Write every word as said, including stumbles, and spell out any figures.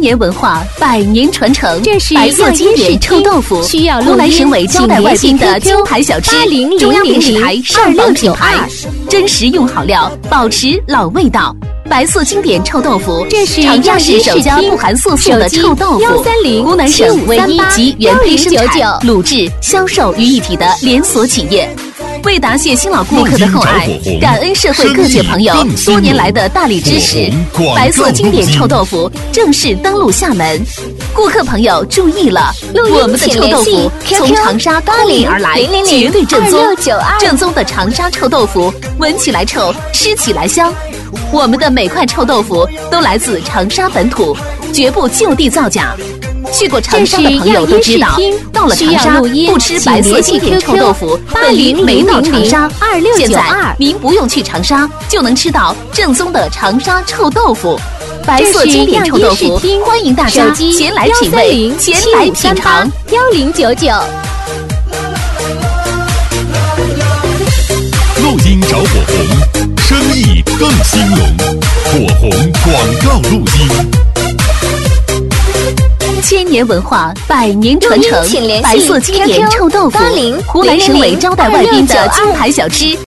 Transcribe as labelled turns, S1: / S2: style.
S1: 年文化，百年传承。
S2: 这是
S1: 白色经典臭豆腐，
S2: 需要
S1: 湖南省委招待外宾的金牌小吃，中央电视台上榜品牌，真实用好料，保持老味道。白色经典臭豆腐，
S2: 这是
S1: 长沙市首家不含色素的臭豆腐，湖南省唯一集原胚生产、卤制、销售于一体的连锁企业。为答谢新老顾客的厚爱，感恩社会各界朋友多年来的大力支持，白色经典臭豆腐正式登陆厦门。顾客朋友注意了，我们的臭豆腐从长沙空运而来，绝对正宗，正宗的长沙臭豆腐，闻起来臭，吃起来香。我们的每块臭豆腐都来自长沙本土，绝不就地造假。去过长沙的朋友都知道，到了长沙不吃白色经典臭豆腐，等于没到长沙。现在您不用去长沙，就能吃到正宗的长沙臭豆腐。白色经典臭豆腐，欢迎大家前来品味，前来品尝。
S2: 幺零九九。
S3: 录音找火红，生意更兴隆。火红广告录音。
S1: 千年文化，百年传承，白色经典臭豆腐，湖南省委招待外宾的金牌小吃。